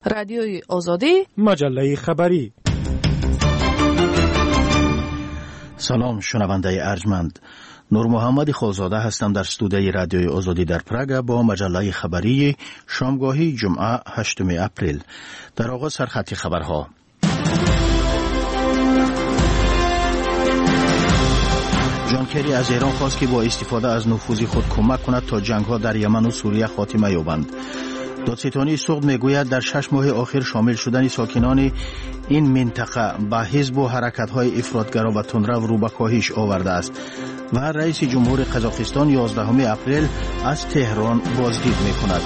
رادیوی آزادی، مجله خبری. سلام شنونده ارجمند، نور محمد خالزاده هستم در استودیوی رادیوی آزادی در پراگ با مجله خبری شامگاهی جمعه 8 اپریل. در آغاز سرخط خبرها. جان کری از ایران خواست که با استفاده از نفوذ خود کمک کند تا جنگ‌ها در یمن و سوریه خاتمه یابند. دادستانی سوخت میگوید در 6 ماه آخر شامل شدن ساکنان این منطقه به حزب و حرکت‌های افراطگرا و تندرو رو به کاهش آورده است و رئیس جمهور قزاقستان 11 اپریل از تهران بازدید می‌کند.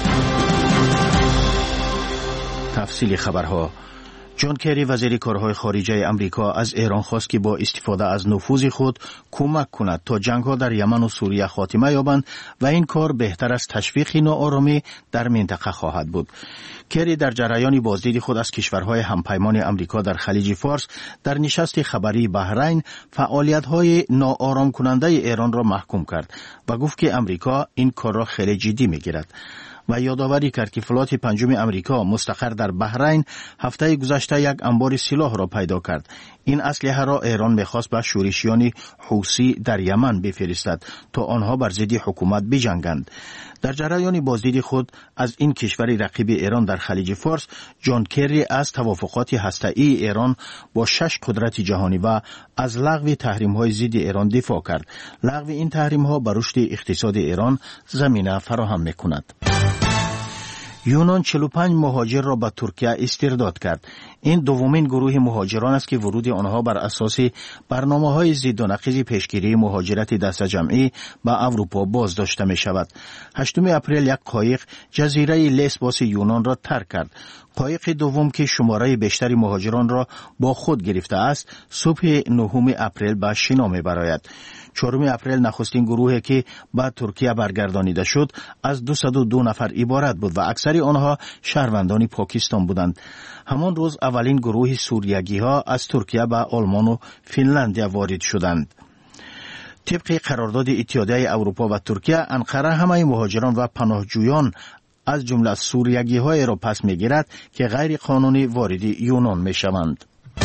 تفصیل خبرها. جان کری وزیر کارهای خارجه امریکا از ایران خواست که با استفاده از نفوذ خود کمک کند تا جنگ‌ها در یمن و سوریه خاتمه یابند و این کار بهتر از تشویق ناآرامی در منطقه خواهد بود. کری در جریان بازدید خود از کشورهای همپیمان امریکا در خلیج فارس در نشست خبری بحرین فعالیت‌های ناآرام کننده ایران را محکوم کرد و گفت که امریکا این کار را خیلی جدی می‌گیرد و یادآوری کرد که فلات پنجم امریکا مستقر در بحرین هفته گذشته یک انبار سلاح را پیدا کرد. این اسلحه را ایران می‌خواست به شورشیان حوثی در یمن بفرستد تا آنها بر ضد حکومت بجنگند. در جریان بازدید خود از این کشور رقیب ایران در خلیج فارس، جان کری از توافقات هسته‌ای ایران با 6 قدرت جهانی و از لغو تحریم‌های ضد ایران دفاع کرد. لغو این تحریم‌ها بر رشد اقتصاد ایران زمینه فراهم می‌کند. یونان 45 مهاجر را به ترکیه استرداد کرد. این دومین گروه مهاجران است که ورود آنها بر اساس برنامه‌های ضد و نقیض پیشگیری مهاجرت دست جمعی به اروپا بازداشته می شود. 8 اپریل یک قایق جزیره لسبوس یونان را ترک کرد. قایق دوم که شماره بیشتری مهاجران را با خود گرفته است، صبح 9 اپریل به شنا می‌براید. 4 اپریل نخستین گروهی که به ترکیه برگردانیده شد از 202 نفر عبارت بود و اکثر آنها شهروندان پاکستان بودند. همان روز اولین گروه سوریگی‌ها از ترکیه به آلمان و فنلاندیا وارد شدند. طبق قرارداد اتحادیه اروپا و ترکیه، انقره همه مهاجران و پناهجویان از جمله سوریگی‌های را پس می‌گیرد که غیر قانونی وارد یونان می‌شوند.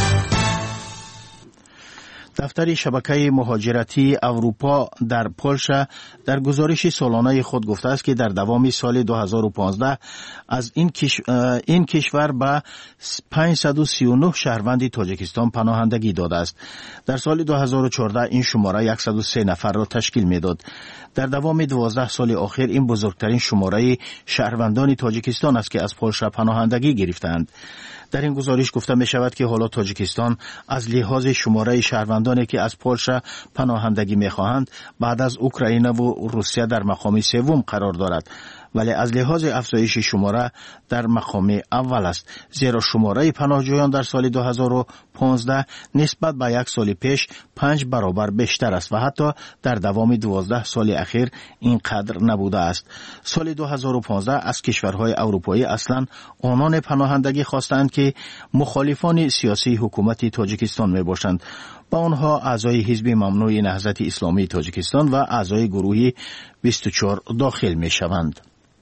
دفتر شبکه مهاجرتی اروپا در پولشا در گزارش سالانه خود گفته است که در دوام سال 2015 از این کشور به 539 شهروند تاجیکستان پناهندگی داده است. در سال 2014 این شماره 103 نفر را تشکیل میداد. در دوام 12 سال اخیر این بزرگترین شماره شهروندان تاجیکستان است که از پولشا پناهندگی گرفتند. در این گزارش گفته می شود که حالا تاجیکستان از لحاظ شماره شهروندانی که از پولشا پناهندگی می خواهند بعد از اوکراین و روسیه در مقام سوم قرار دارد، ولی از لحاظ افزایش شماره در مقام اول است، زیرا شماره پناهجویان در سال 2015 نسبت به یک سال پیش 5 برابر بیشتر است و حتی در دوام 12 سال اخیر اینقدر نبوده است. سال 2015 از کشورهای اروپایی اصلا آنان پناهندگی خواستند که مخالفان سیاسی حکومت تاجیکستان می باشند. با آنها اعضای حزب ممنوع نهضت اسلامی تاجیکستان و اعضای گروه 24 داخل می شوند.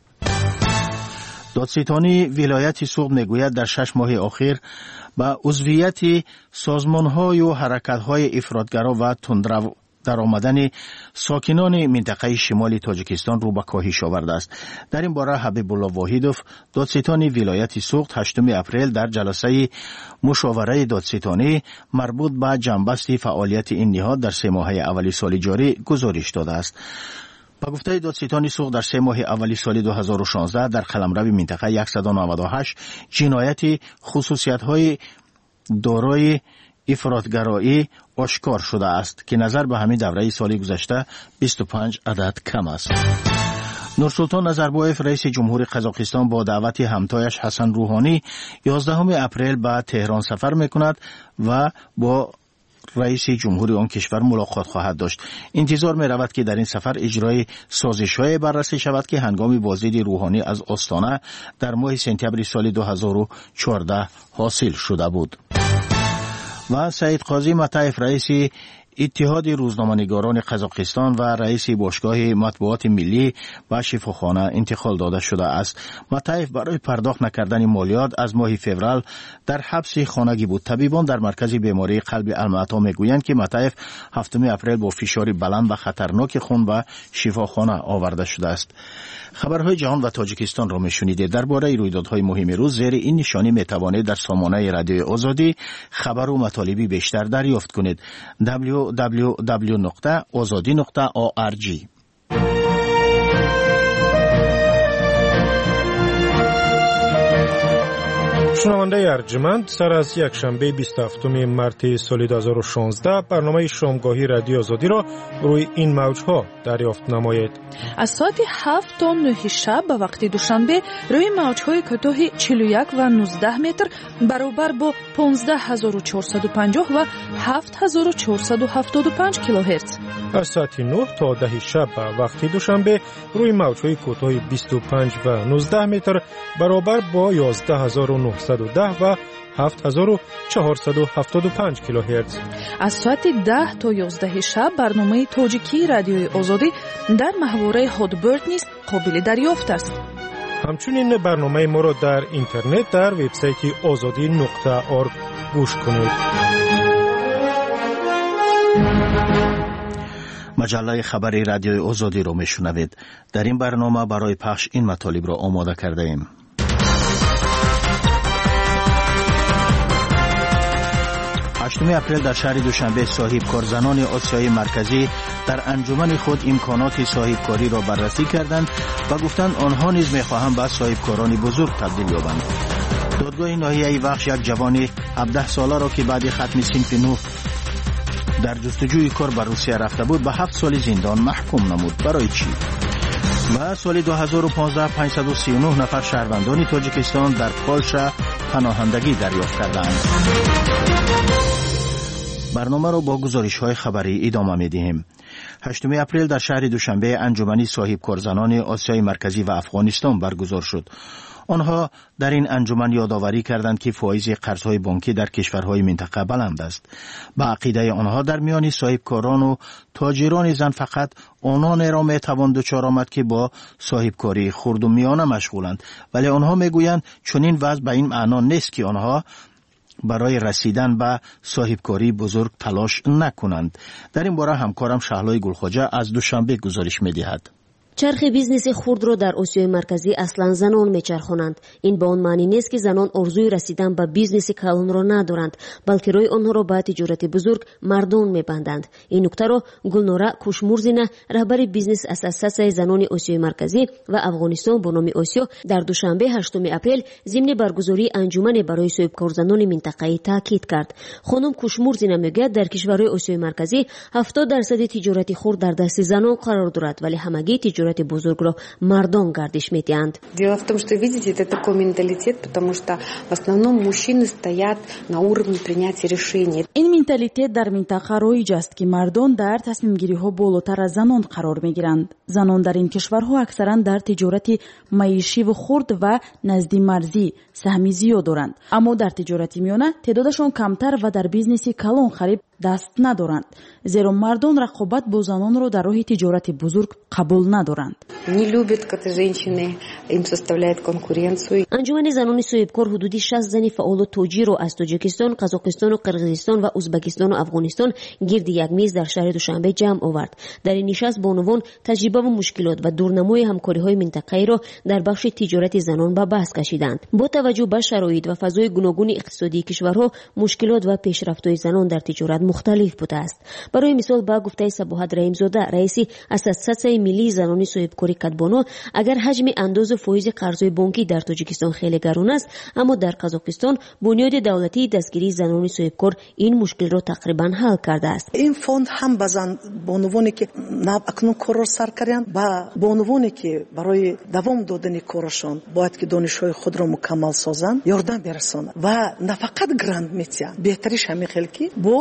دادستانی ولایت سوغد میگوید در 6 ماه اخیر با عضویت سازمان‌های و حرکت‌های افراطگرا و تندرو در آمدن ساکنان منطقه شمال تاجیکستان رو به کاهش آورده است. در این باره حبیب الله واحدوف دادستان ولایت سوغد 8 اپریل در جلسه مشاوره دادستانی مربوط به جنبست فعالیت این نهاد در 3 ماه اول سال جاری گزارش داده است. با گفته دادستان سوغد در 3 ماه اولی سال 2016 در قلمرو منطقه 198 جنایت خصوصیت‌های دارای افراطگرایی آشکار شده است که نظر به همین دوره سال گذشته 25 عدد کم است. نورسلطان نظربایف رئیس جمهور قزاقستان با دعوت همتایش حسن روحانی 11 اپریل به تهران سفر می‌کند و با رئیس جمهوری آن کشور ملاقات خواهد داشت. انتظار می رود که در این سفر اجرای سازش‌های بررسی شود که هنگام بازدید روحانی از آستانه در ماه سپتامبر سال 2014 حاصل شده بود. و سعید قاضی مطیف رئیس اتحاد روزنامه‌نگاران قزاقستان و رئیس باشگاه مطبوعات ملی به شفاخانه انتقال داده شده است. متعیف برای پرداخت نکردن مالیات از ماه فوریه در حبس خانگی بود. طبیبان در مرکز بیماری قلب المعطا میگویند که متعیف 7 اپریل با فشار بلند و خطرناک خون به شفاخانه آورده شده است. خبرهای جهان و تاجیکستان را میشنیدید. درباره رویدادهای مهم روز زیر این نشانی میتوانید در سامانه رادیو آزادی خبر و مطالبی بیشتر دریافت کنید. www.azadi.org. شنونده ارجمند، سر از یک شنبه 27 مارس سال 2016 برنامه شامگاهی رادیو آزادی را روی این موجها دریافت نمایید. از ساعت 7 تا 9 شب به وقت دوشنبه روی موجهای کوتاه 41 و 19 متر برابر با 15450 و 7475 کیلوهرتز. از ساعت 9 تا 10 شب به وقت دوشنبه روی موجهای کوتاه 25 و 19 متر برابر با 11910 و 7475 کیلوهرتز. از ساعت 10 تا 11 شب برنامه تاجیکی رادیوی آزادی در محوره هادبرد نیز قابل دریافت است. همچنین برنامه ما را در اینترنت در وبسایت azadi.org گوش کنید. مجله خبری رادیوی آزادی را میشنوید. در این برنامه برای پخش این مطالب را آماده کرده ایم. 8 اپریل در شهر دوشنبه صاحبکار زنان آسیای مرکزی در انجمن خود امکانات صاحبکاری را بررسی کردند و گفتند آنها نیز می‌خواهند به صاحبکاران بزرگ تبدیل یابند. دادگاه ناحیه وخش یک جوان 17 ساله را که بعد ختم صنف 9 در جستجوی کار به روسیه رفته بود به 7 سال زندان محکوم نمود. برای چی؟ و سال 2015 539 نفر شهروندان تاجیکستان در پولشا پناهندگی دریافت کردند. برنامه را با گزارش‌های خبری ادامه می‌دهیم. 8 اپریل در شهر دوشنبه انجمنی صاحبکار زنان آسیای مرکزی و افغانستان برگزار شد. آنها در این انجمن یادآوری کردند که فایز قرضهای بانکی در کشورهای منطقه بلند است. به عقیده آنها در میان صاحبکاران و تاجران زن فقط آنان را میتوان دچار آمد که با صاحبکاری خرد و میانه مشغولند، ولی آنها میگویند چنین وضع به این معنا نیست که آنها برای رسیدن به صاحبکاری بزرگ تلاش نکنند. در این باره همکارم شهلای گلخواجه از دوشنبه گزارش می‌دهد. چرخ بیزنس خرد را در آسیای مرکزی اصلا زنان میچرخانند. این به آن معنی نیست که زنان آرزوی رسیدن به بیزنس کلان را ندارند، بلکه روی آنها را به تجارت بزرگ مردان میبندند. این نکته را گلنوره کوشمورزینه، رهبر بیزنس اساسیاسیون زنان آسیای مرکزی و افغانستان به نام آسیا، در دوشنبه 8 اپریل ضمن برگزاری انجمن برای صاحبکار زنان منطقه‌ای تاکید کرد. خانم کوشمورزینه میگوید در کشورهای آسیای مرکزی 70% تجارت خرد در دست زنان قرار دارد، ولی همگی تجارت بزرگ را مردان گردش می‌دهند. Дело в том, что видите, это такой менталитет, потому что в основном мужчины стоят на уровне принятия решений. این مентالیته در منطقه رایج است که مردان در تصمیم گیری ها بالاتر از زنان قرار می‌گیرند. زنان در این کشورها اکثرا در تجارت معیشی و خرد و نزدی مرزی سهمی زیاد دارند، اما در تجارت میانه تعدادشان کمتر و در بیزنس کلان خرید دست ندارند، زیرا مردان رقابت با زنان را در راه تجارت بزرگ قبول ندارند. Не любят, когда женщины им составляют конкуренцию. انجمن زنان صاحبکار حدودی 60 زن فعال و تاجر را از تاجیکستان، قزاقستان و قرقیزستان و ازبکستان و افغانستان گرد یک میز در شهر دوشنبه جمع آورد. در این نشست با عنوان تجربه و مشکلات و دورنمای همکاری‌های منطقه‌ای را در بخش تجارت زنان به بحث کشیدند. با توجه به شرایط و فضای گوناگون اقتصادی کشورها، مشکلات و پیشرفت‌های زنان در تجارت مختلف بوده است. برای مثال با گفته صباحت رحیم‌زاده، رئیس اساسیاسیون ملی زنان صاحبکاری کدبانو، اگر حجم انداز فایز قرض‌های بانکی در تاجیکستان خیلی گران است، اما در قزاقستان بنیاد دولتی دستگیری زنان صاحبکار این مشکل را تقریبا حل کرده است. این فوند هم بزن بانوانی که اکنون کار را سر کردند با بانوانی که برای دوام دادن کارشان باید که دانش‌های خود را مکمل سازند یاردم برسانند و نه فقط گرانت میتیان بهتریش همین خیلی باز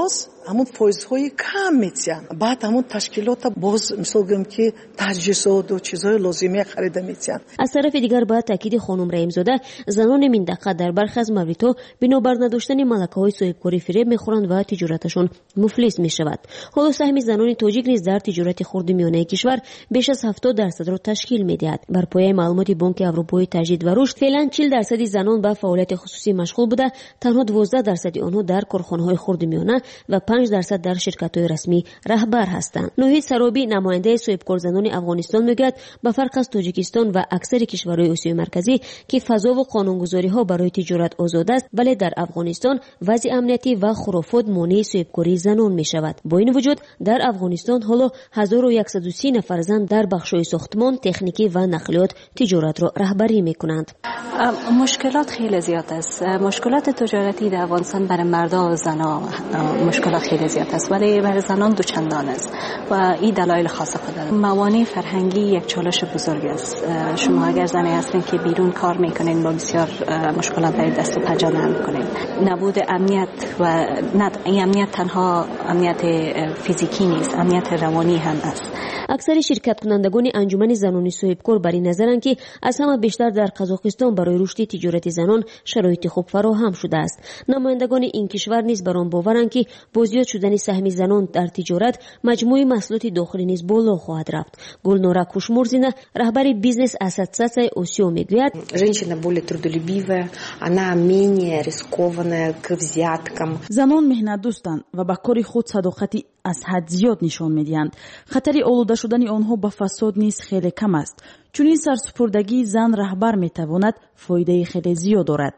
همون فایزهای کم میتین. بعد همون تشکیلات باز مثال گم که تجهیزات و چیزهای لازمه خریده میتین. از طرف دیگر با تاکید خانم رحیم‌زاده زنان منطقه در برخی از موارد بنابر نداشتن ملکه‌های صاحبکاری فریب میخورند و تجارتشون مفلس میشود. حالا سهم زنان تاجیک نیز در تجارت خرد میانه کشور بیش از 70% را تشکیل میدهد. بر پایه معلومات بانک اروپایی تجدید و رشد فعلا 40% زنان به فعالیت خصوصی مشغول بوده، تنها 12% آنها در کارخانه‌های خرد میانه و 5% در شرکت‌های رسمی رهبر هستند. نوید سرابی نماینده صاحبکار زنان افغانستان میگوید به فرق از تاجیکستان و اکثر کشورهای آسیای مرکزی که فضا و قانونگذاری‌ها برای تجارت آزاد است، ولی در افغانستان وضع امنیتی و خرافات مانع صاحبکاری زنان میشود. با این وجود در افغانستان حالا 1130 نفر زن در بخش‌های ساختمان، تکنیکی و نقلیات تجارت را رهبری میکنند. مشکلات خیلی زیاد است. مشکلات تجارتی در افغانستان برای مردان و زنان مشکلات خیلی زیاد است، ولی برای زنان دوچندان است و این دلایل خاص خود دارد. موانع فرهنگی یک چالش بزرگ است. شما اگر زنی هستین که بیرون کار میکنین با بسیار مشکلات برای دست و پنجه نرم میکنین. نبود امنیت و این امنیت تنها امنیت فیزیکی نیست، امنیت روانی هم است. اکثر شرکت کنندگان انجمن زنان صاحبکار بر این نظرند که از همه بیشتر در قزاقستان برای رشد تجارت زنان شرایط خوب فراهم شده است. نمایندگان این کشور نیز بر آن باورند که با زیاد شدن سهم زنان در تجارت مجموع محصولات داخلی نیز بالا خواهد رفت. گلنورا کوشمورزینا رهبر بیزنس اسоциации اوسیو میگوید Женщина более трудолюбивая, она менее рискованная к взяткам. زنان مهنت دوستند و به کار خود صداقتی از حد زیاد نشان میدهند. خطر آلوده شدن آنها به فساد نیز خیلی کم است. چون این سرسپردگی زن رهبر میتواند فایده خیلی زیاد دارد.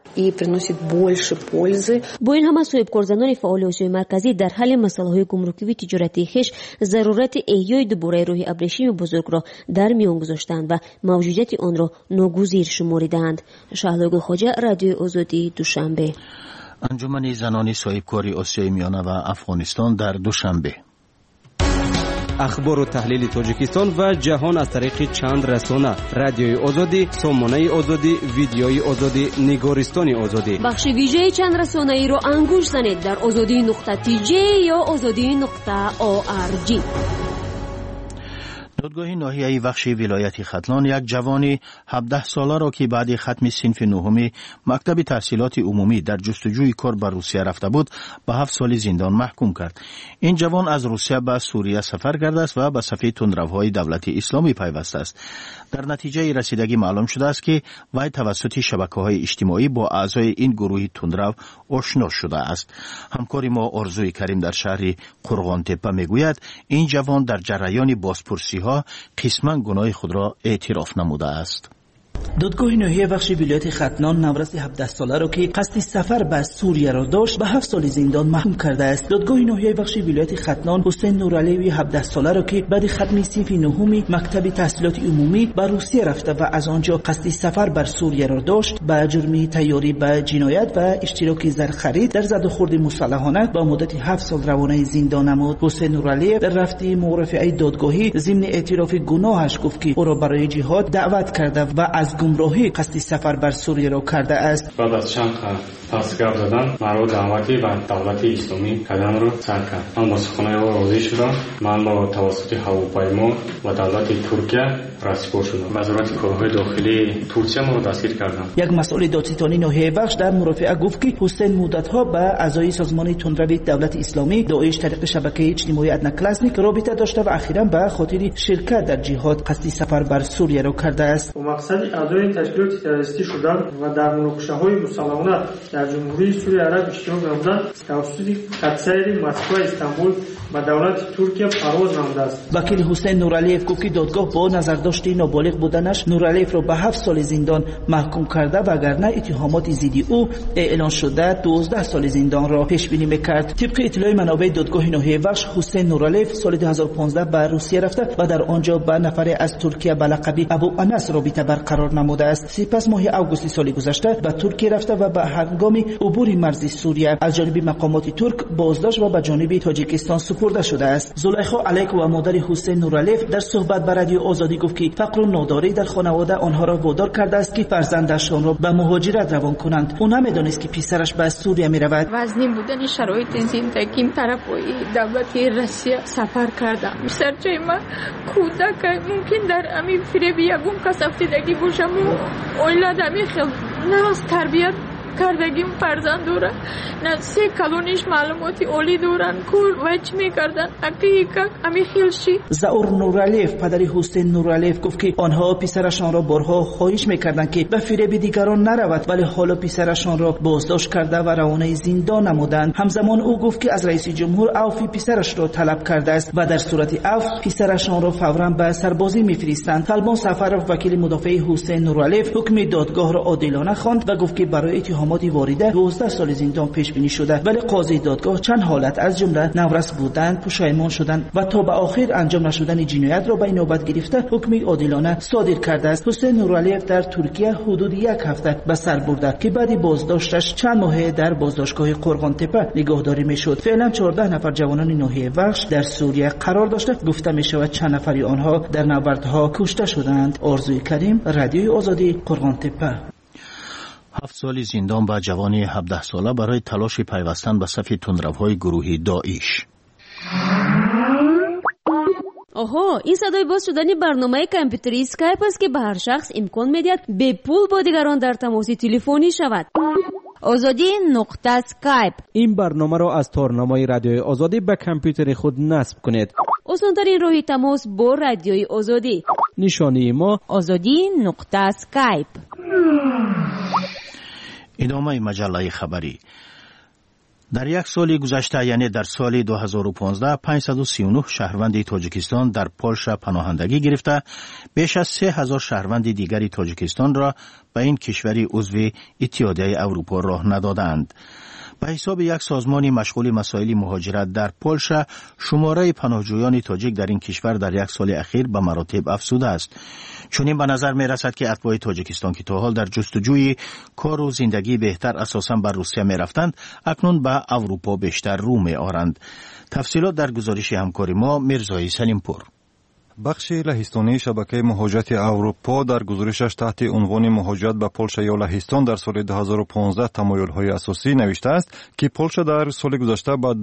با این همه صاحبکار زنان فعال آسیای مرکزی در حل مسائل گمرکی و تجارتی خویش ضرورت احیای دوباره راه ابریشم بزرگ را در میان گذاشتند و موجودیت آن را ناگزیر شماریدند. شهلا خواجه، رادیو آزادی، دوشنبه. انجمن زنان صاحبکاری آسیای میانه و افغانستان در دوشنبه. اخبار و تحلیل تاجیکستان و جهان از طریق چند رسانه: رادیوی آزادی، سامانه آزادی، ویدیوی آزادی، نگارستان آزادی. بخش ویژه چند رسانه ای را انگوش زنید در azadi.tj یا azadi.org. دادگاه ناحیه‌ای وخش ولایت ختلان یک جوانی 17 ساله را که بعد ختم صنف نهم مکتب تحصیلات عمومی در جستجوی کار به روسیه رفته بود به 7 سال زندان محکوم کرد. این جوان از روسیه به سوریه سفر کرده است و به صف تندروهای دولت اسلامی پیوسته است. در نتیجه رسیدگی معلوم شده است که وی توسط شبکه‌های اجتماعی با اعضای این گروه تندرو آشنا شده است. همکار ما آرزوی کریم در شهر قرغانتپه میگوید این جوان در جریان بازپرسی‌ها قسماً گناه خود را اعتراف نموده است. دادگاه ناحیه بخش ولایت ختلان نورس 17 ساله را که قصد سفر به سوریه را داشت به 7 سال زندان محکوم کرده است. دادگاه ناحیه بخش ولایت ختلان حسین نورعلیوی 17 ساله را که بعد ختم صنف نهم مکتب تحصیلات عمومی به روسیه رفته و از آنجا قصد سفر بر سوریه را داشت به جرم تیاری به جنایت و اشتراک در خرید در زد و خورد مسلحانه با مدت 7 سال روانه زندان نمود. حسین نورعلی در رفته مرافعه دادگاهی ضمن اعتراف گناهش گفت که او را برای جهاد دعوت کرده و از گمراهی قصد سفر بر سوریه را کرده است. بعد از چند تصگب دادن مرا دعوتی به دولت اسلامی کردن را سر کرد. من با سخنهای او راضی شدم. من با توسط هواپیما و دولت ترکیه رسیدگار شدم. وزارت کارهای داخلی ترکیه ما را دستگیر کردند. یک مسئول دادستانی ناحیه بخش در مرافعه گفت که حسین مدت‌ها به اعضای سازمان تندروی دولت اسلامی داعش طریق شبکه اجتماعی ادنا کلاسنیک رابطه داشته و اخیراً به خاطر شرکت در جهاد قصد سفر بر سوریه را کرده است. با مقصد اعضای تشکیلات تروریستی شدن و در مناقشه‌های مسلحانه در جمهوری سوریه عرب اشتراک نمودن توسط خطسیر مسکو استانبول و دولت ترکیه پرواز نموده است. وکیل حسین نورعلیف گفت که دادگاه با نظرداشت نابالغ بودنش نورعلیف را به 7 سال زندان محکوم کرده و وگرنه اتهامات ضد او اعلان شده 12 سال زندان را پیش بینی می‌کرد. طبق اطلاع منابع دادگاه ناحیه بخش حسین نورعلیف سال 2015 به روسیه رفته و در آنجا با نفر از ترکیه به لقب ابو انس رابطه برقرار قرار نموده است. سپس ماه آگوست سال گذشته به ترکیه رفته و به هنگام عبور مرزی سوریه از جانب مقامات ترک بازداشت و به جانب تاجیکستان سپرده شده است. زلیخا علیک و مادر حسین نورالیف در صحبت با رادیو آزادی گفت که فقر و ناداری در خانواده آنها را وادار کرده است که فرزندشان را به مهاجرت روان کنند. او نمی‌دانست که پسرش به سوریه می‌رود. وزنی بودن شرایط زندگیم طرفای دولت روسیه سفر کردم. بیشتر جای من کودک ممکن در امی فریب یگون کسافتگی باشم و اولادمی خیلی نه از تربیت کردگیم فرزند داره نه 3 کلونیش معلوماتی اولی دارن کل وچ میکردن اکی امی خیلشی. زاور نورالیف پدر حسین نورالیف گفت که آنها پسرشان را بارها خواهش میکردند که به فریب دیگران نرود، ولی حالا پسرشان را بازداشت کرده و روانه زندان نمودند. همزمان او گفت که از رئیس جمهور عفو پسرش را طلب کرده است و در صورت عفو پسرشان را فوراً به سربازی میفرستند. طلبان سفرов وکیل مدافع حسین نورالیف حکم دادگاه را عادلانه خواند و گفت که برای اتهامات وارده 12 سال زندان پیش بینی شده، ولی قاضی دادگاه چند حالت از جمله نورس بودن، پشیمان شدن و تا به آخر انجام نشدن جنایت را به نوبت گرفته حکم عادلانه صادر کرده است. حسین نورالیف در ترکیه حدود 1 هفته به سر برده که بعد بازداشتش چند ماه در بازداشتگاه قرغان تپه نگهداری میشد. فعلا 14 نفر جوانان ناحیه وخش در سوریه قرار داشته. گفته می شود چند نفری آنها در نبردها کشته شدند. آرزوی کریم، رادیوی آزادی، قرغان تپه. 7 سال زندان به جوانی 17 ساله برای تلاش پیوستن به صف تندروهای گروهی داعش. آها، این صدای باز شدن برنامه کامپیوتری اسکایپ است که به هر شخص امکان می‌دهد به پول با دیگران در تماس تلفنی شود. آزادی نقطه اسکایپ. این برنامه را از تارنمای رادیوی آزادی به کامپیوتر خود نصب کنید. آسان‌ترین راه تماس با رادیوی آزادی. نشانی ما آزادی نقطه اسکایپ. ادامه مجله خبری. در یک سال گذشته، یعنی در سال 2015، 539 شهروند تاجیکستان در پولشا پناهندگی گرفته، بیش از 3000 شهروند دیگری تاجیکستان را به این کشوری عضو اتحادیه اروپا راه ندادند. به حساب یک سازمان مشغول مسائل مهاجرت در پولشا، شماره پناهجویان تاجیک در این کشور در یک سال اخیر به مراتب افزوده است. چنین به نظر می رسد که اتباع تاجیکستان که تا حال در جستجوی کار و زندگی بهتر اساساً بر روسیه می رفتند، اکنون به اروپا بیشتر رو می آرند. تفصیلات در گزارش همکار ما میرزای سلیمپور. بخش لهستانی شبکه مهاجرت اروپا در گزارشش تحت عنوان مهاجرت به پولشا یا لهستان در سال 2015 تمایل‌های اساسی نوشته است که پولشا در سال گذشته به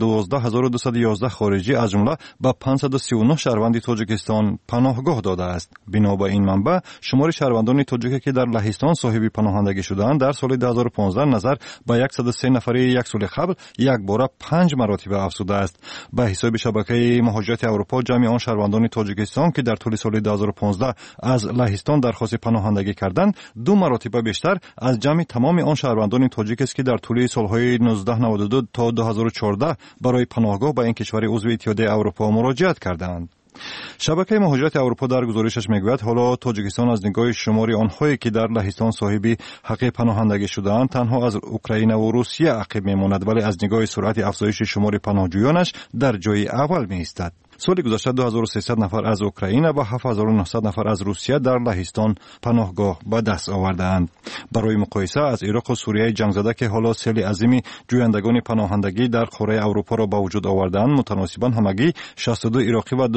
12211 خارجی از جمله به 539 شهروند تاجیکستان پناهگاه داده است. بنا به این منبع، شمار شهروندان تاجیکی که در لهستان صاحب پناهندگی شدند در سال 2015 نظر به 103 نفری یک سال قبل یک باره 5 مراتب افزوده است. به حساب شبکه مهاجرت اروپا، جمعی آن شهروندان تاجیکستان که در طول سال 2015 از لهستان درخواست پناهندگی کردند 2 مراتب بیشتر از جمع تمام آن شهروندان تاجیک است که در طول سالهای 1992 تا 2014 برای پناهگاه به این کشور عضو اتحادیه اروپا مراجعت کردند. شبکه مهاجرت اروپا در گزارشش میگوید حالا تاجیکستان از نگاه شماری آنهایی که در لهستان صاحب حق پناهندگی شده‌اند تنها از اوکراین و روسیه عقب میماند، ولی از نگاه سرعت افزایش شمار پناهجویانش در جای اول میایستد. سال گذشته 2300 نفر از اوکراین و 7900 نفر از روسیه در لهستان پناهگاه به دست آوردند. برای مقایسه، از عراق و سوریه جنگ زده که حالا سیل عظیمی جویندگان پناهندگی در قاره اروپا را به وجود آوردند، متناسباً همگی 62 عراقی و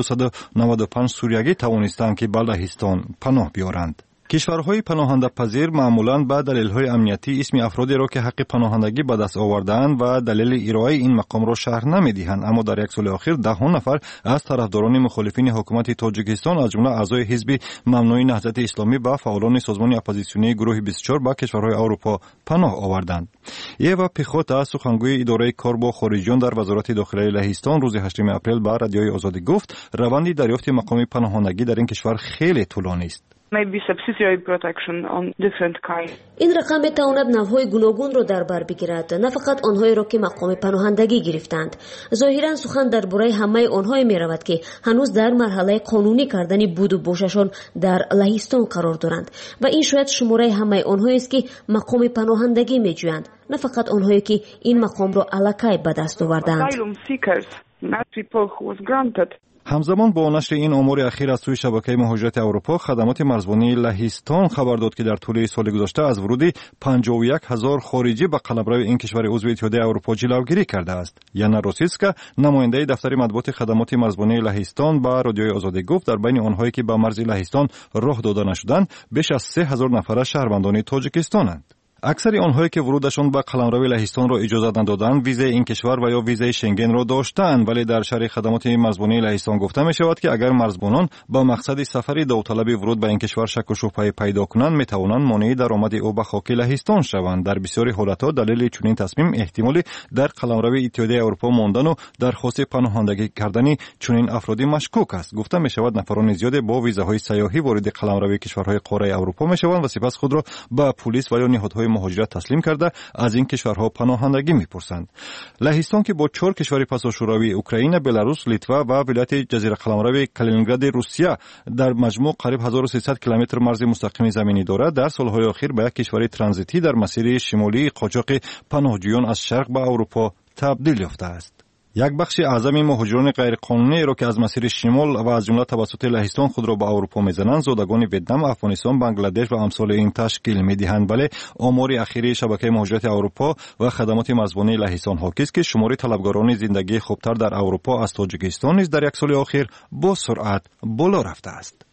295 سوریگی توانستند که به لهستان پناه بیارند. کشورهای پناهنده پذیر معمولاً به دلایل امنیتی اسم افرادی را که حق پناهندگی به دست آوردند و دلیل ارائه این مقام را شرح نمی‌دهند، اما در یک سال اخیر 10 نفر از طرفداران مخالفین حکومت تاجیکستان از جمله اعضای حزب ممنوع نهضت اسلامی و فعالان سازمان اپوزیسیونی گروه 24 به کشورهای اروپا پناه آوردند. ایوا پیخوتا، سخنگوی اداره کار با خارجیان در وزارت داخلی لهستان، روز 8 اپریل به رادیوی آزادی گفت روند دریافت مقام پناهندگی در این کشور خیلی طولانی است. این رقم میتواند نوع‌های گوناگون را در بر بگیرد، نه فقط آنهایی را که مقام پناهندگی گرفتند. ظاهراً سخن درباره همه آنهایی میرود که هنوز در مرحله قانونی کردن بود و باششان در لهستان قرار دارند و این شاید شماره همه آنهایی است که مقام پناهندگی میجویند، نه فقط آنهایی که این مقام را الکی به دست آوردند. همزمان با نشر این امور اخیر از سوی شبکه مهاجرت اروپا، خدمات مرزبانی لهستان خبر داد که در طول سال گذشته از ورود 51,000 خارجی به قلمرو این کشور عضو اتحادیه اروپا جلوگیری کرده است. یانا روسیسکا، نماینده دفتر مطبوعات خدمات مرزبانی لهستان، با رادیوی آزادی گفت در بین آنهایی که به مرز لهستان راه داده نشدند بیش از 3,000 نفر شهروندان تاجیکستانند. اکثر آنهایی که ورودشان به قلمرو لهستان را اجازه ندادند ویزای این کشور و یا ویزای شنگن را داشتند، ولی در شرح خدمات مرزبانی لهستان گفته می شود که اگر مرزبانان با مقصد سفری داوطلب ورود به این کشور شک و شبهه پیدا کنند می توانند مانع درآمد او به خاک لهستان شوند. در بسیاری حالتها دلیل چنین تصمیم احتمالی در قلمرو اتحادیه اروپا ماندن و درخواست پناهندگی کردن چنین افرادی مشکوک است. گفته می شود نفران زیاد با ویزاهای سیاحی وارد قلمرو کشورهای قاره اروپا می شوند و سپس خود را به پلیس و یا نهادهای مهاجرت تسلیم کرده از این کشورها پناهندگی می‌پرسند. لهستان که با 4 کشور پساشوروی اوکراین، بلاروس، لیتوا و ولایت جزیره قلمرو کالینینگراد روسیه در مجموع قریب 1300 کیلومتر مرز مستقیم زمینی دارد، در سالهای اخیر به یک کشور ترانزیتی در مسیر شمالی قاچاق پناهجویان از شرق به اروپا تبدیل یافته است. یک بخش اعظم مهاجران غیرقانونی را که از مسیر شمال و از جمله توسط لهستان خود را به اروپا می‌زنند زادگان ویتنام، افغانستان، بنگلادش و امثال این تشکیل می‌دهند. ولی آمار اخیری شبکه مهاجرت اروپا و خدمات مرزبانی لهستان حاکی است که شمار طلبکاران زندگی خوبتر در اروپا از تاجیکستان نیز در یک سال اخیر با سرعت بالا رفته است.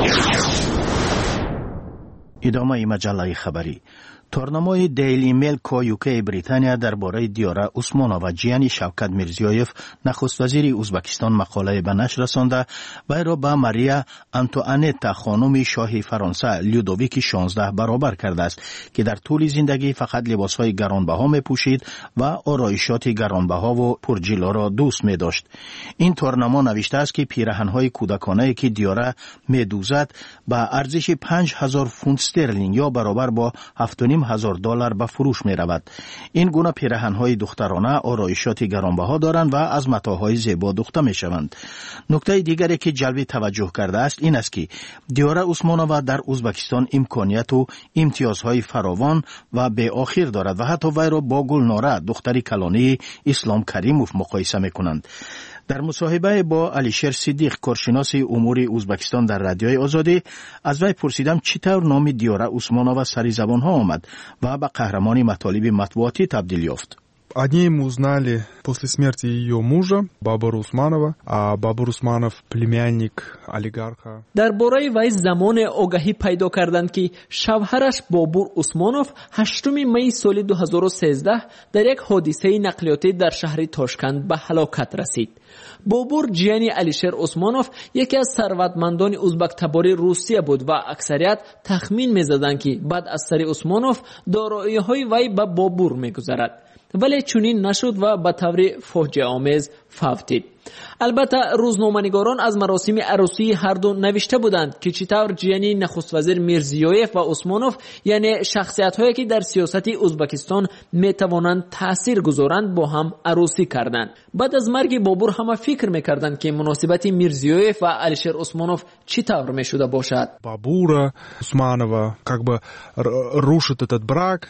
ادامه مجله خبری. تورنمای دیلی میل یوکی بریتانیا درباره دیاره عثمانو و جیانی شوکت میرزیویف نخست وزیر ازبکستان مقاله به نشر رسانده و را به ماریا آنتوانتا خانم شاه فرانسه لودویک 16 برابر کرده است که در طول زندگی فقط لباسهای گرانبها می پوشید و آرایشات گرانبها و پرجلو را دوست می داشت. این تورنما نوشته است که پیراهن‌های کودکانه که دیاره می دوزد به ارزش 5,000 فونت استرلینگ یا برابر با 7,500 دلار به فروش می رود. این گونه پیراهن‌های دخترانه آرایشات گرانبها دارند و از متاعهای زیبا دوخته می شوند. نکته دیگری که جلب توجه کرده است این است که دیاره عثمانووا در ازبکستان امکانیت و امتیازهای فراوان و به آخر دارد و حتی وی را با گلناره دختر کلانی اسلام کریموف مقایسه می کنند. در مصاحبه با علیشیر صدیق کارشناس امور ازبکستان در رادیوی آزادی از وی پرسیدم چطور نام دیاره عثمانووا سر زبان ها آمد و به قهرمان مطالب مطبوعاتی تبدیل یافت. О ней мы узнали после смерти ее мужа, Бабура Усманова, а Бабур Усманов племянник олигарха. درباره وی زمان آگاهی پیدا کردند که شوهرش بابور عثمانوف 8 می سال 2013 در یک حادثه نقلیاتی در شهر تاشکند به هلاکت رسید. بابور جیانی علیشیر عثمانوف یکی از ثروتمندان ازبک تبار روسیه بود و اکثریت تخمین می‌زدند که بعد از سر عثمانوف دارایی‌های وی به بابور می‌گذرد. ولی چنین نشد و به طور فاجعه آمیز فوتید. البته روزنامه‌نگاران از مراسم عروسی هر دو نوشته بودند که چطور جیانی نخست وزیر میرزیویف و عثمانوف یعنی شخصیت‌هایی که در سیاست ازبکستان می‌توانند تأثیر گذارند با هم عروسی کردند. بعد از مرگ بابور همه فکر می‌کردند که مناسبت میرزیویف و علیشیر عثمانوف چطور می‌شده باشد. Бабура Усманова как бы рушит этот брак.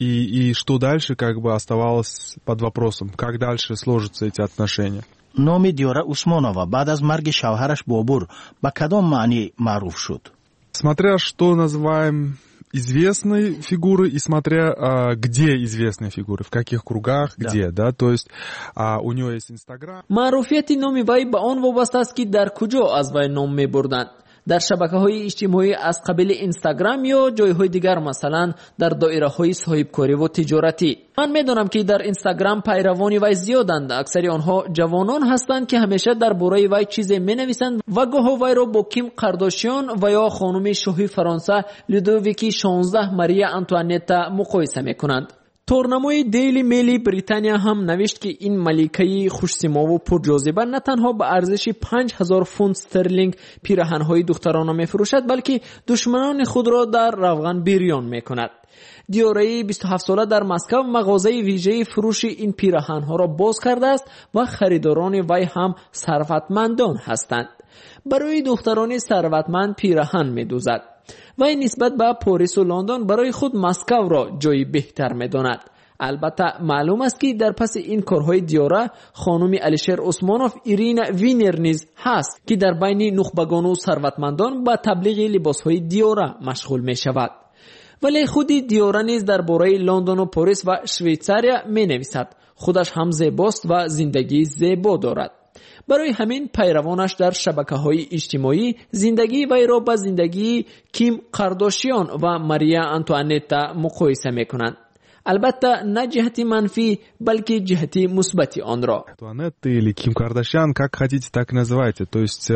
И что дальше как бы оставалось под вопросом, как дальше сложатся эти отношения. نام دیاره عثمانووا بعد از مرگ شوهرش بابور به کدام معنی معروف شد؟ Смотря что называем известной фигурой и смотря где известные фигуры, в каких кругах, где, да, то есть у него есть Instagram. معروفیت نام وی به آن وابسته است که در کجا از وی نام می‌بردند. در شبکه‌های اجتماعی از قبیل اینستاگرام یا جای‌های دیگر مثلا در دایره‌های صاحبکاری و تجارتی. من می‌دانم که در اینستاگرام پیروان وی زیادند. اکثر آنها جوانان هستند که همیشه درباره وی چیزی می‌نویسند و گاه وی را با کیم کارداشیان و یا خانم شاه فرانسه لودویک 16 ماریا آنتوانتا مقایسه می‌کنند. تورنمای دیلی میلی بریتانیا هم نوشت که این ملکه خوش‌سیما و پرجاذبه نه تنها به ارزش 5,000 فونت استرلینگ پیراهن‌های دخترانه می‌فروشد بلکه دشمنان خود را در روغن بریان می‌کند. دیاره 27 ساله در مسکو مغازه ویژه فروش این پیراهن‌ها را باز کرده است و خریداران وی هم ثروتمندان هستند. برای دختران ثروتمند پیراهن می‌دوزد. وی نسبت به پاریس و لندن برای خود مسکو را جای بهتر می‌داند. البته معلوم است که در پس این کارهای دیوره خانم علیشیر عثمانوف ایرینا وینر نیز هست که در بین نخبگان و ثروتمندان به تبلیغ لباسهای دیوره مشغول می شود. ولی خود دیوره نیز درباره لندن و پاریس و شویتزاریا می نویسد. خودش هم زیباست و زندگی زیبا دارد. برای همین پیروانش در شبکه‌های اجتماعی زندگی وی را با زندگی کیم کارداشیان و ماریا آنتوانتا مقایسه می‌کنند. البته نه جهتی منفی بلکه جهتی مثبتی آن را. Антуанетта или Ким Кардашьян, как хотите, так называйте. То есть,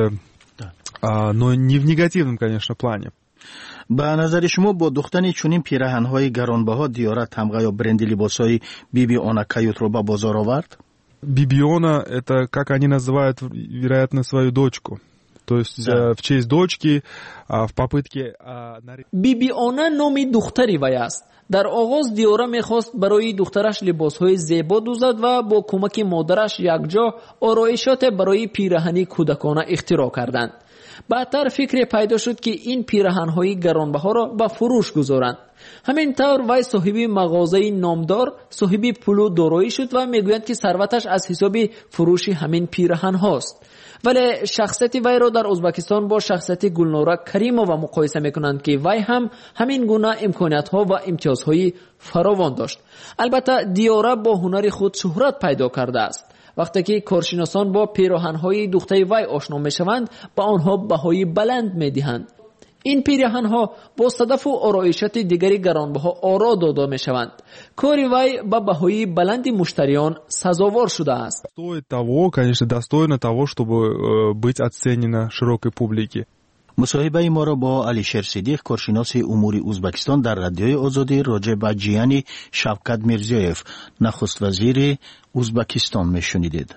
но не в негативном, конечно, плане. به نظر شما با دختن چنین پیراهن‌های گرانبها دیاره تمغه یا برند لباس‌های بیبی اونا کایوت رو به بازار آورد؟ Бибиона — это, как они называют, вероятно, свою дочку. То есть в честь дочки, в попытке... بیبیانا نامی دختری وی است. در آغاز دیوره میخواست برای دخترش لباسهای زیبا دوزد و با کمک مادرش یکجا آرایشات برای پیراهنی کودکانه اختراع کردند. بعدتر فکر پیدا شد که این پیراهن‌های گرانبها را به فروش گذارند. همینطور وی صاحب مغازه نامدار، صاحب پول و دارایی شد و میگویند که ثروتش از حساب فروش همین پیراهن هاست. ولی شخصیت وی را در ازبکستان با شخصیت گلناره کریمووا مقایسه میکنند که وی هم همین گونه امکانات ها و امتیازهای فراوان داشت. البته دیاره با هنر خود شهرت پیدا کرده است. وقتی که کارشناسان با پیراهن‌های دوخته وی آشنا میشوند با آنها بهای بلند میدهند. این پیراهن‌ها با صدف و آرایشات دیگری گرانبها آرا داده میشوند. کاری وی با بهای بلند مشتریان سزاوار شده است. Стоит того, конечно, достойно того, чтобы быть оценено широкой публике. مصاحبه ما را با علیشیر صدیق کارشناس امور ازبکستان در رادیوی آزادی راجع به جیان شوکت میرزیوف نخست وزیر ازبکستان میشنیدید.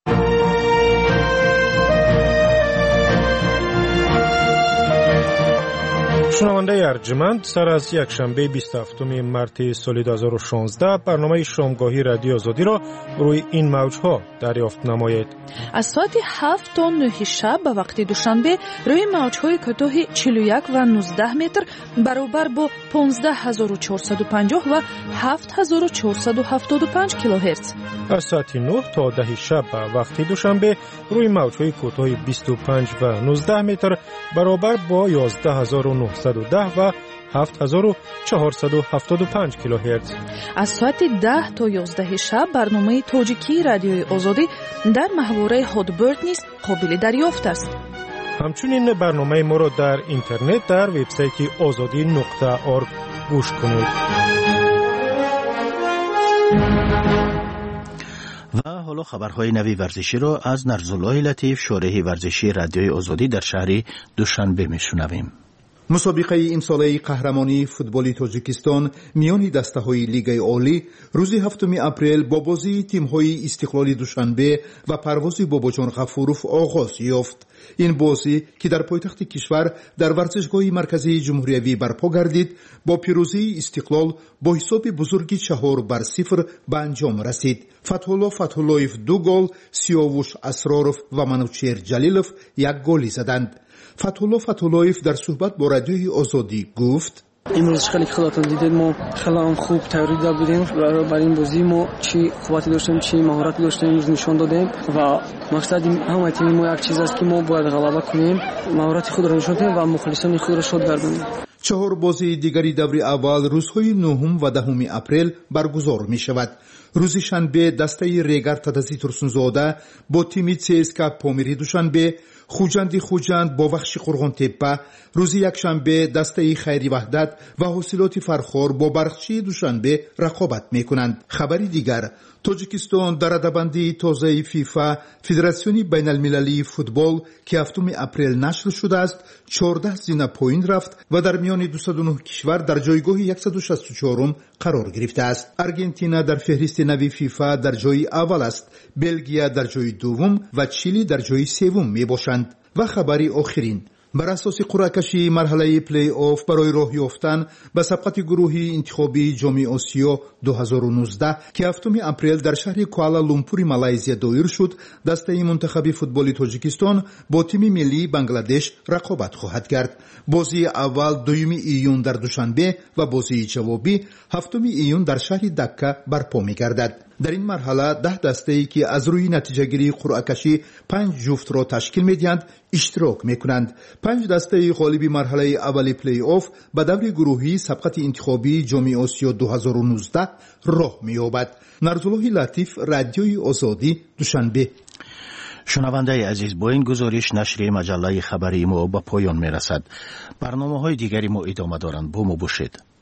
شنونده ارجمند، سر از یک شنبه 27 مارت سال 2016 برنامه شامگاهی رادیو آزادی را روی این موجها دریافت نمایید. از ساعت 7 تا 9 شب به وقت دوشنبه روی موجهای کوتاه 41 و 19 متر برابر با 15450 و 7475 کیلوهرتز. از ساعت 9 تا 10 شب به وقت دوشنبه روی موجهای کوتاه 25 و 19 متر برابر با 11910 و 7475 کیلوهرتز. از ساعت 10 تا 11 شب برنامه تاجیکی رادیوی آزادی در محوره هادبرد نیز قابل دریافت است. همچنین برنامه ما را در اینترنت در وبسایت azadi.org گوش کنید. و حالا خبرهای نوی ورزشی را از نرزالله لطیف، شارح ورزشی رادیوی آزادی در شهر دوشنبه میشنویم. مسابقه امساله قهرمانی فوتبال تاجیکستان میان دسته‌های لیگ عالی روز 7 اپریل با بازی تیم‌های استقلال دوشنبه و پرواز باباجان غفوروف آغاز یافت. این بازی که در پایتخت کشور در ورزشگاه مرکزی جمهوری برپا گردید با پیروزی استقلال با حساب بزرگی 4-0 به انجام رسید. فتح‌الله فتح‌اللهیف 2 گل، سیاوش اسرارов و منوچهر جلیلov 1 گل زدند. فتح‌الله فتح‌اللهیف در صحبت با رادیوی آزادی گفت: امروز خیلی خودتون دیدید ما خیلی خوب تیاری داده بودیم برای این بازی. ما چی قوتی داشتیم چی مهارت داشتیم امروز نشان دادیم و مقصد همه تیم ما یک چیز است که ما باید غلبه کنیم، مهارت خود را نشان دهیم و مخلصان خود را شاد گردانیم. 4 بازی دیگری دور اول روزهای 9 و 10 اپریل برگزار می شود. روز شنبه دسته ریگر تدزی ترسونزاده با تیم CSKA پامیری دوشنبه، خوجند با وخش قرغان تپه. روز یک شنبه دسته خیری وحدت و حاصلات فرخار با برخچی دوشنبه رقابت می کنند. خبری دیگر، تاجیکستان در رده‌بندی تازه فیفا فدراسیون بین المللی فوتبال که 7 اپریل نشر شده است 14 زینه پایین رفت و در میان 209 کشور در جایگاه 164 قرار گرفته است. آرژانتین در فهرست نوی فیفا در جای اول است، بلژیک در جای دوم و چیلی در جای سوم می باشند. و خبری آخرین، بر اساس قرعه‌کشی مرحله پلی آف برای راه یافتن به سبقت گروهی انتخابی جام آسیا 2019 که 7 اپریل در شهر کوالالامپور مالایزیا دایر شد، دسته منتخب فوتبال تاجیکستان با تیم ملی بنگلادش رقابت خواهد کرد. بازی اول 2 ایون در دوشنبه و بازی جوابی 7 ایون در شهر دکه برپا می‌گردد. در این مرحله 10 دسته‌ای که از روی نتیجه‌گیری قرعه‌کشی 5 جفت را تشکیل می‌دهند اشتراک می‌کنند. 5 دسته غالب مرحله اول پلی آف به دور گروهی سبقت انتخابی جام آسیا 2019 راه می‌یابد. نرزالله لطیف، رادیوی آزادی، دوشنبه. شنونده عزیز، با این گزارش نشر مجله خبری ما به پایان می‌رسد. برنامه‌های دیگری ما ادامه دارند. با ما باشید.